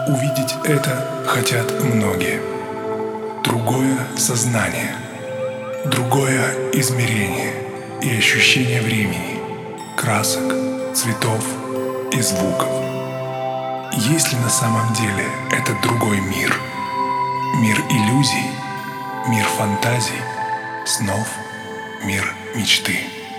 Увидеть это хотят многие. Другое сознание, другое измерение и ощущение времени, красок, цветов и звуков. Есть ли на самом деле этот другой мир? Мир иллюзий, мир фантазий, снов, мир мечты.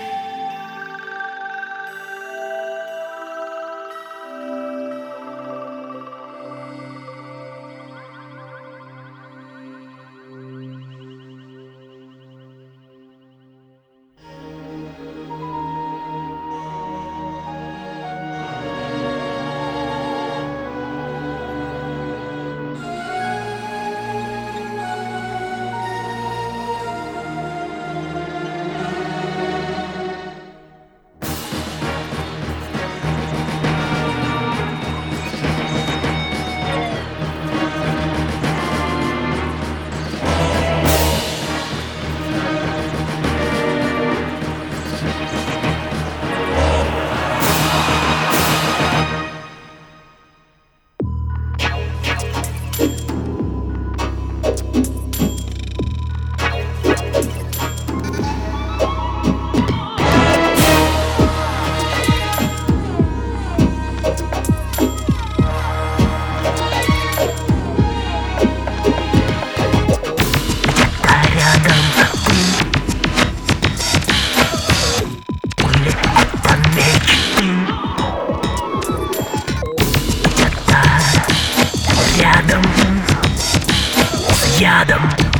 Ядом.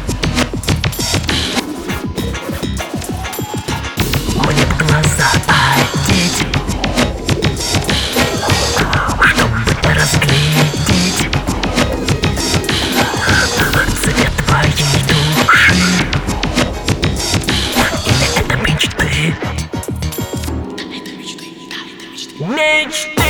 Мне в глаза одеть, чтобы разглядеть цвет твоей души. Или это мечты? Мечты.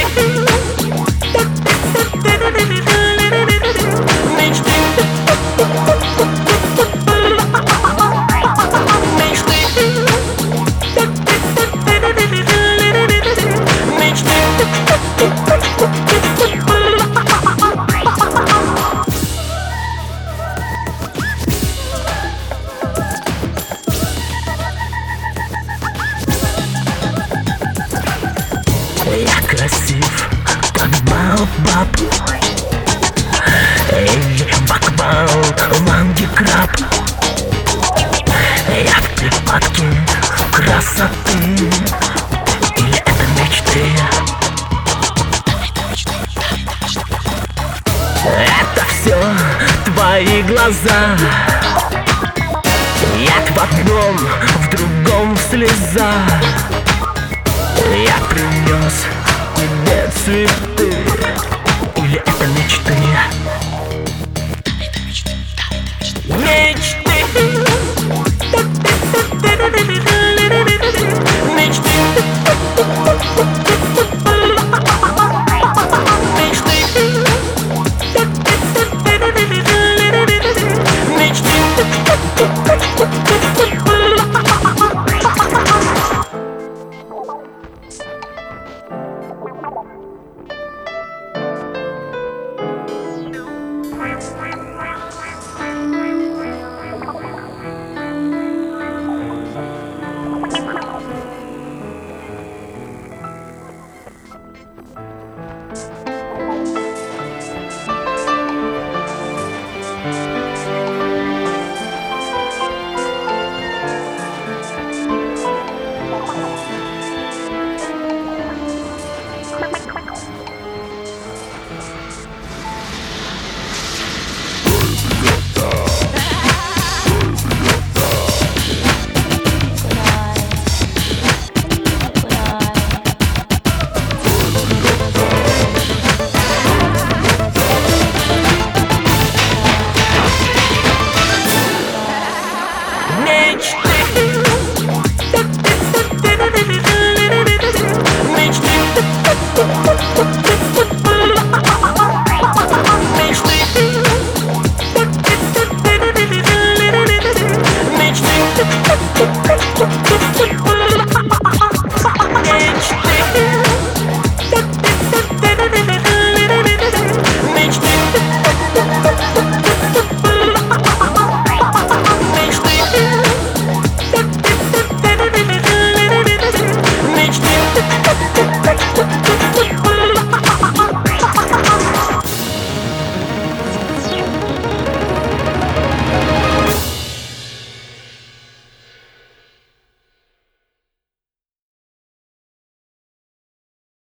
Я красив, как баобаб или бакбал ланги-краб. Я в припадке красоты. Или это мечты? Это все твои глаза. Я в одном, в другом слеза. Я принес тебе цветы.